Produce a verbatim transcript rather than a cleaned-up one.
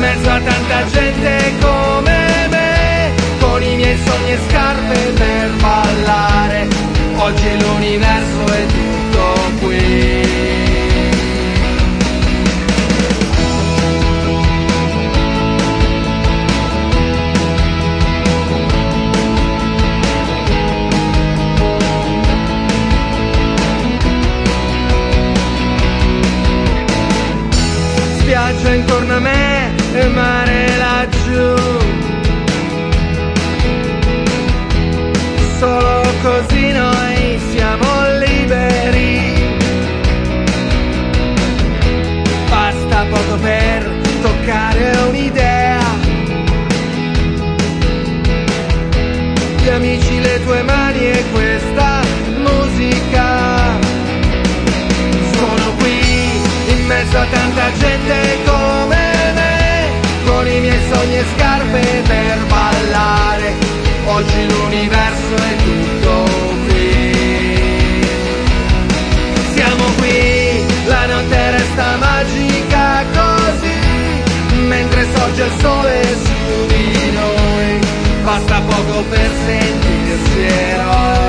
mezzo a tanta gente come me, con i miei sogni e scarpe per ballare. Oggi l'universo è tutto qui. Spiaggia intorno a me e mare laggiù, solo così noi siamo liberi. Basta poco per toccare un'idea, gli amici, le tue mani e questa musica. Sono qui in mezzo a tanta gente come me, con i miei sogni e scarpe per ballare. Oggi l'universo è tutto qui. Siamo qui, la notte resta magica così, mentre sorge il sole su di noi. Basta poco per sentirsi eroi.